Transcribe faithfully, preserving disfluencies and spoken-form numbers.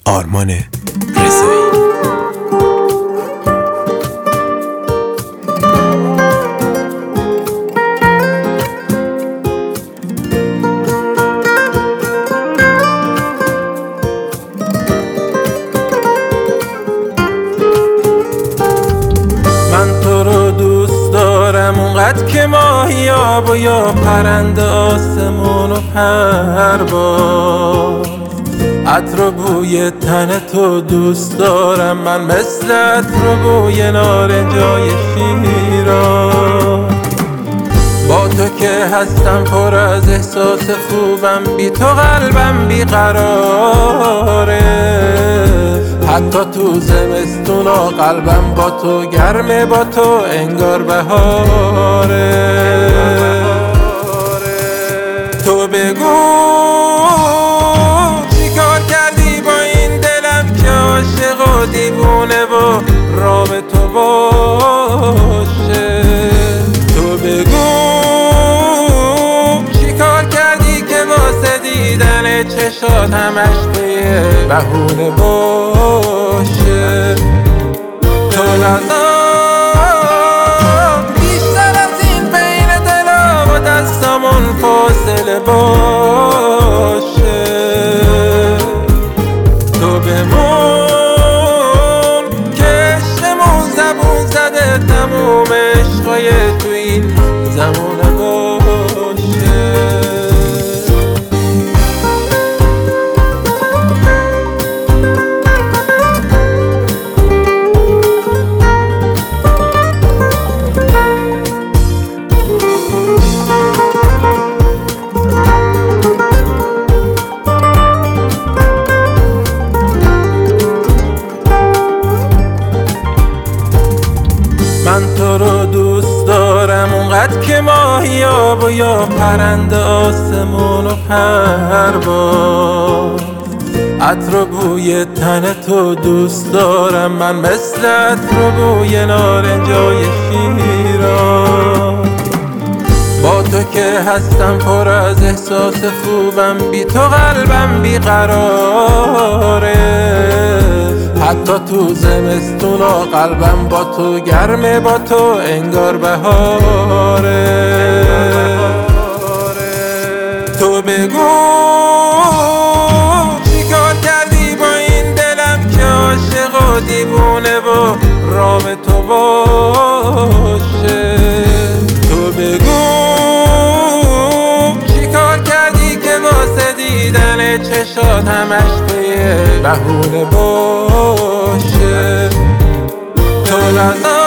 آرمان رضایی. من تو رو دوست دارم اونقدر که ماهیاب و یا پرنده آسمون و پرواز. عطر و بوی تن تو دوست دارم من، مثل عطر و بوی نارنجای شیراز. با تو که هستم پر از احساس خوبم، بی تو قلبم بی قراره. حتی تو زمستونا قلبم با تو گرمه، با تو انگار بهاره. تو بگو چی کار کردی با این دلم که عاشق و دیوونه و رام تو باشه. تو بگو چی کار کردی که واسه دیدن چشات همش توی بهونه باشه. تو نزار بیشتر از این بین دلا و دستامون فاصله باشه. تو بمون که عشقمون زبون زده تموم عشقای تو این زمونه باشه. من تو رو دوست دارم اونقدر که ماهیاب و یا پرنده آسمون و پرواز. عطر و بوی تن تو دوست دارم من، مثل عطر و بوی نارنجای شیراز. با تو که هستم پر از احساس خوبم، بی تو قلبم بی قراره. حتی تو زمستونا قلبم با تو گرمه، با تو انگار بهاره. تو بگو چی کار کردی با این دلم که عاشق و دیوونه و رام تو باشه. تو بگو چی کار کردی که واسه دیدن چشات همش توی بهونه باشه. تو نزار